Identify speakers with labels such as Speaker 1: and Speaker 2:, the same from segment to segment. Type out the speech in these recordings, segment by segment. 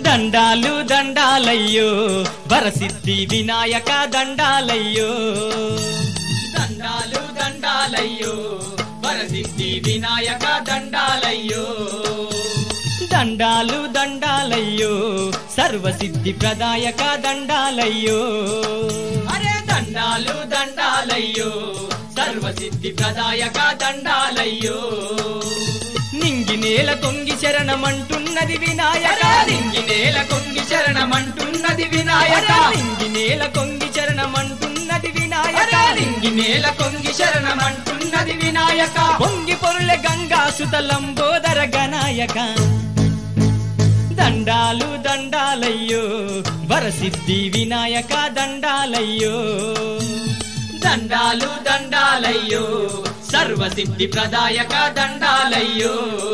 Speaker 1: దండాలు దండాలయ్యో వరసిద్ధి వినాయక దండాలయ్యో దండాలు దండాలయ్యో వరసిద్ధి వినాయక దండాలయ్యో దండాలు దండాలయ్యో సర్వసిద్ధి ప్రదాయక దండాలయ్యో అరే దండాలు దండాలయ్యో సర్వసిద్ధి ప్రదాయక దండాలయ్యో నింగి నేల కొంగి శరణమంటున్నది వినాయక నింగి నేల కొంగి శరణమంటున్నది వినాయక నింగి నేల కొంగి శరణమంటున్నది వినాయక నింగి నేల కొంగి శరణమంటున్నది వినాయక పొంగి పొరుల గంగా సుత లంబోదర గణాయక దండాలు దండాలయ్యో వరసిద్ధి వినాయక దండాలయ్యో దండాలు దండాలయ్యో సర్వసిద్ధి ప్రదాయక దండాలయ్యో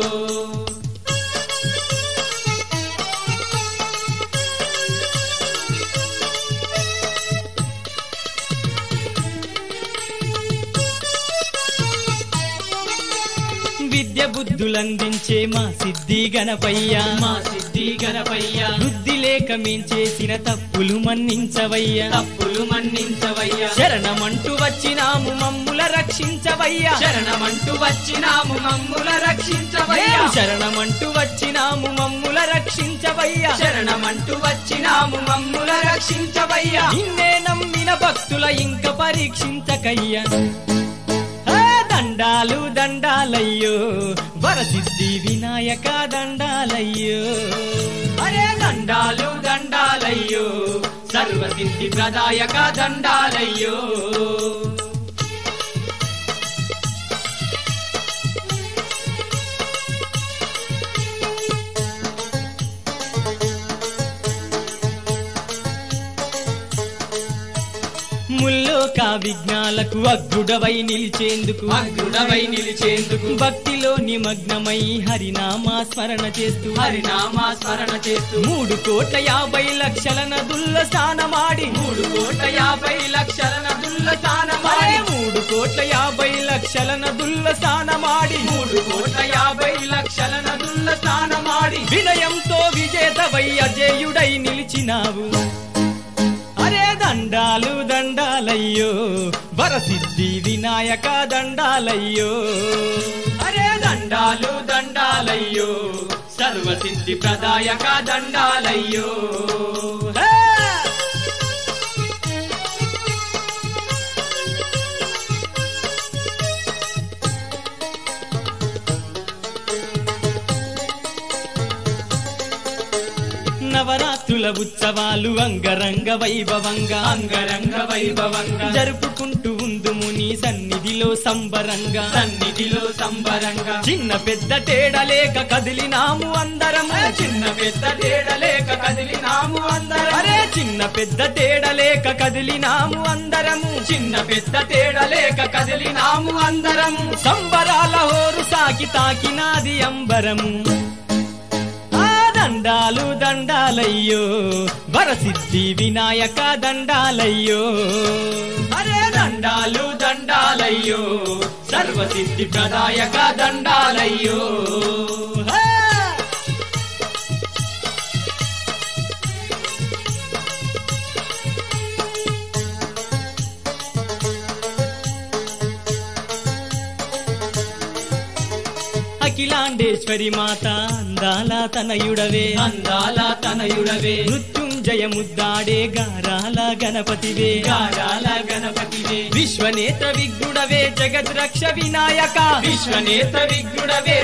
Speaker 1: విద్య బుద్ధులందించే మా సిద్ధి గణపయ్య మా సిద్ధి గణపయ్య బుద్ధి లేక మేం చేసిన తప్పులు మన్నించవయ్యా తప్పులు మన్నించవయ్యా శరణమంటూ వచ్చినాము మమ్ముల రక్షించవయ్యా శరణమంటూ వచ్చినాము మమ్ముల రక్షించవయ్యా శరణమంటూ వచ్చినాము మమ్ముల రక్షించవయ్యా శరణమంటూ వచ్చినాము మమ్ముల రక్షించవయ్యా నిన్నే నమ్మిన భక్తుల ఇంక పరీక్షించకయ్యా దండాలు దండాలయ్యో వరసిద్ధి వినాయక దండాలయ్యో అరే దండాలు దండాలయ్యో సర్వసిద్ధి ప్రదాయక దండాలయ్యో ముల్లోక విఘ్నాలకు అగ్గుడవై నిలిచేందుకు భక్తిలో నిమగ్నమై హరినామా స్మరణ చేస్తూ 3,50,00,000 నదుల్ల స్నానమాడి 3,50,00,000 నదుల్ల స్నానమాడి వినయంతో విజేతవై అజేయుడై నిలిచినావు అరే దండాలు దండాలయ్యో వరసిద్ధి వినాయక దండాలయ్యో అరే దండాలు దండాలయ్యో సర్వసిద్ధి ప్రదాయక దండాలయ్యో నవరాత్రుల ఉత్సవాలు అంగరంగ వైభవంగా జరుపుకుంటూ ఉందుము నీ సన్నిధిలో సంబరంగా చిన్న పెద్ద తేడలేక కదిలినాము అందరము అరే చిన్న పెద్ద తేడలేక కదిలినాము అందరము సంబరాల హోరు సాకి తాకినాది అంబరము దండాలు దండాలయ్యో వరసిద్ధి వినాయక దండాలయ్యో అరే దండాలు దండాలయ్యో సర్వసిద్ధి ప్రదాయక దండాలయ్యో అఖిలాండేశ్వరి మాత అందాల తనయుడవే మృత్యుంజయ ముద్దాడే గారాల గణపతివే విశ్వనేత్ర విఘ్నుడవే జగద్రక్ష వినాయక విశ్వనేత్ర విఘ్నుడవే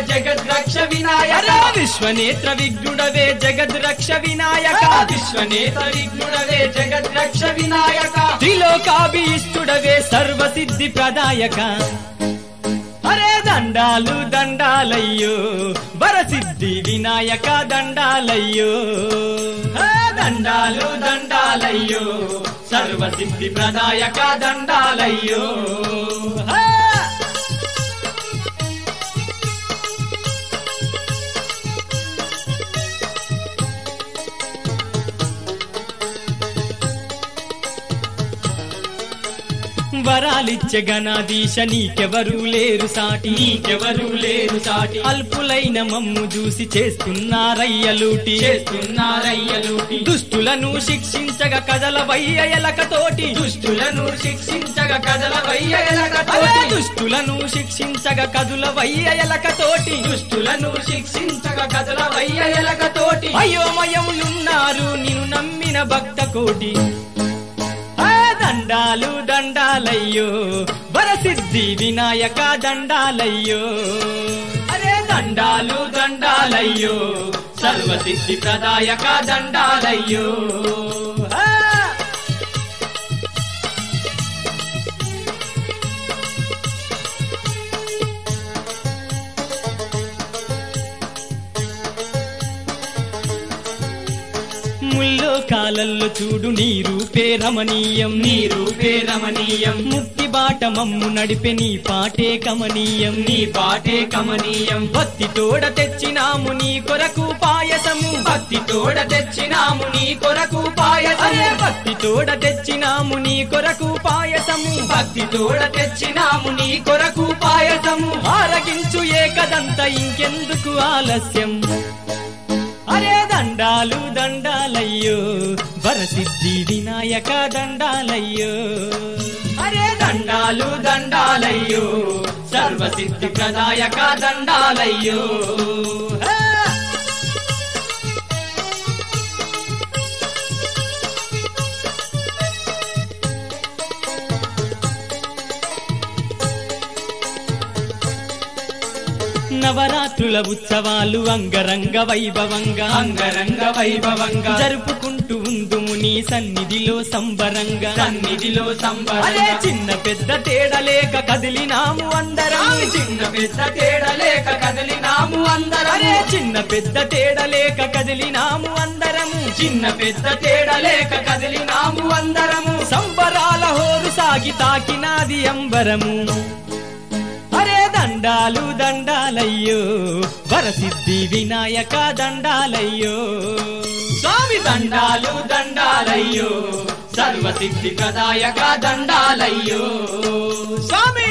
Speaker 1: జగద్రక్ష వినాయక త్రిలోకాభీష్టుడవే సర్వసిద్ధి ప్రదాయక అరే దండాలు దండాలయ్యో వరసిద్ధి వినాయక దండాలయ్యో దండాలు దండాలయ్యో సర్వసిద్ధి ప్రదాయక దండాలయ్యో వరాలిచ్చే గణాధీశ నీకెవరూ లేరు సాటి,
Speaker 2: నీకెవరూ లేరు సాటి.
Speaker 1: అల్పులైన మమ్ము చూసి చేస్తున్నారయ్యలూటి,
Speaker 2: చేస్తున్నారయ్యలూటి.
Speaker 1: దుష్టులను శిక్షించగా కదలవయ్య ఎలకతోటి,
Speaker 2: దుష్టులను శిక్షించగా కదలవయ్య
Speaker 1: అరే
Speaker 2: ఎలకతోటి.
Speaker 1: దుష్టులను శిక్షించగా కదులవయ్య ఎలకతోటి,
Speaker 2: దుష్టులను శిక్షించగా కదలవయ్య ఎలకతోటి.
Speaker 1: అయోమయములున్నారు నిన్ను నమ్మిన భక్త కోటి. ఆ దండాలు దండాలయ్యో వరసిద్ధి వినాయక దండాలయ్యో,
Speaker 2: అరే దండాలు దండాలయ్యో సర్వసిద్ధి ప్రదాయక దండాలయ్యో.
Speaker 1: ఆ! ముల్లో కాలల్లో చూడు నీ రూపే రమణీయం,
Speaker 2: నీ రూపే రమణీయం.
Speaker 1: ముక్తి బాట మమ్ము నడిపే నీ పాటే కమనీయం,
Speaker 2: నీ పాటే కమనీయం.
Speaker 1: భక్తి తోడ తెచ్చినాము నీ కొరకు పాయసము,
Speaker 2: భక్తి తోడ తెచ్చినాము నీ కొరకు పాయసము.
Speaker 1: అరే భక్తి తోడ తెచ్చినాము నీ కొరకు పాయసము,
Speaker 2: భక్తి తోడ తెచ్చినాము నీ కొరకు పాయసము.
Speaker 1: ఆరగించు ఏకదంత ఇంకెందుకు ఆలస్యం. అరే దండాలు దండాలయ్యో వరసిద్ధి వినాయక దండాలయ్యో,
Speaker 2: అరే దండాలు దండాలయ్యో సర్వసిద్ధి ప్రదాయక దండాలయ్యో.
Speaker 1: ఆ! నవరాత్రుల ఉత్సవాలు అంగరంగ వైభవంగా,
Speaker 2: అంగరంగ వైభవంగా
Speaker 1: జరుపుకుంటూ ఉందుము నీ సన్నిధిలో సంబరంగా,
Speaker 2: సన్నిధిలో
Speaker 1: అరే
Speaker 2: సంబరంగా.
Speaker 1: చిన్న పెద్ద తేడలేక కదిలినాము అందరం,
Speaker 2: చిన్న పెద్ద తేడలేక కదిలినాము అందరం.
Speaker 1: అరే చిన్న పెద్ద తేడలేక కదిలినాము అందరము,
Speaker 2: చిన్న పెద్ద తేడలేక కదిలినాము అందరము.
Speaker 1: సంబరాల హోరు సాగి తాకినాది అంబరము. అరే దండాలు దండాలయ్యో వరసిద్ధి వినాయక దండాలయ్యో,
Speaker 2: స్వామి దండాలు దండాలయ్యో సర్వసిద్ధి ప్రదాయక దండాలయ్యో.
Speaker 1: స్వామి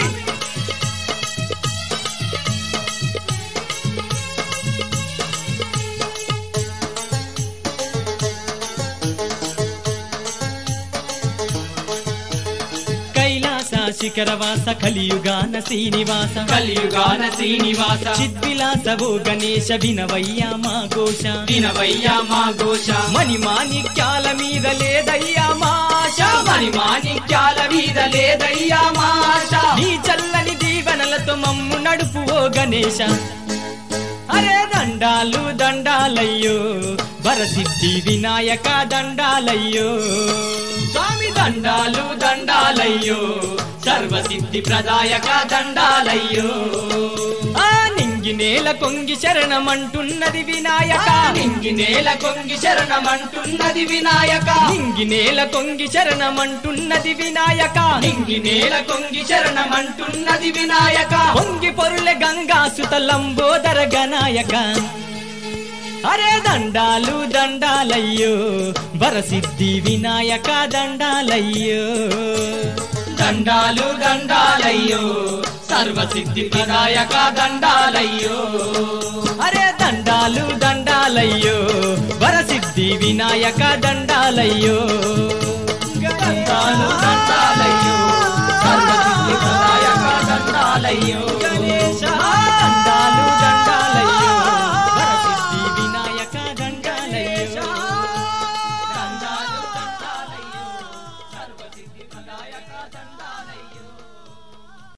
Speaker 1: కైలాస శిఖరవాస కలియుగాన శ్రీనివాస,
Speaker 2: కలియుగాన శ్రీనివాస
Speaker 1: చిద్విలాస ఓ గణేశ వినవయ్యా మా ఘోష,
Speaker 2: వినవయ్యా మా ఘోష.
Speaker 1: మణిమాణిక్యాల మీద లేదయ్యా మా ఆశ,
Speaker 2: మణి మాణిక్యాల మీద లేదయ్యా మా ఆశ.
Speaker 1: నీ చల్లని దీవెనలతో మమ్ము నడుపు ఓ గణేశ. అరే దండాలు దండాలయ్యో వరసిద్ధి వినాయక దండాలయ్యో,
Speaker 2: స్వామి దండాలు దండాలయ్యో సర్వసిద్ధి ప్రదాయక దండాలయ్యో.
Speaker 1: ఆ నింగి నేల కొంగి శరణమంటున్నది వినాయక,
Speaker 2: నింగి నేల కొంగి శరణమంటున్నది వినాయక.
Speaker 1: నింగి నేల కొంగి శరణమంటున్నది వినాయక,
Speaker 2: నింగి నేల కొంగి శరణమంటున్నది వినాయక.
Speaker 1: పొంగి పొరులె గంగాసుత లంబోదర గణాయక. అరే దండాలు దండాలయ్యో వరసిద్ధి వినాయక దండాలయ్యో,
Speaker 2: దండాలు దండాలయ్యో సర్వసిద్ధి ప్రదాయక దండాలయ్యో.
Speaker 1: అరే దండాలు దండాలయ్యో వరసిద్ధి వినాయక దండాలయ్యో.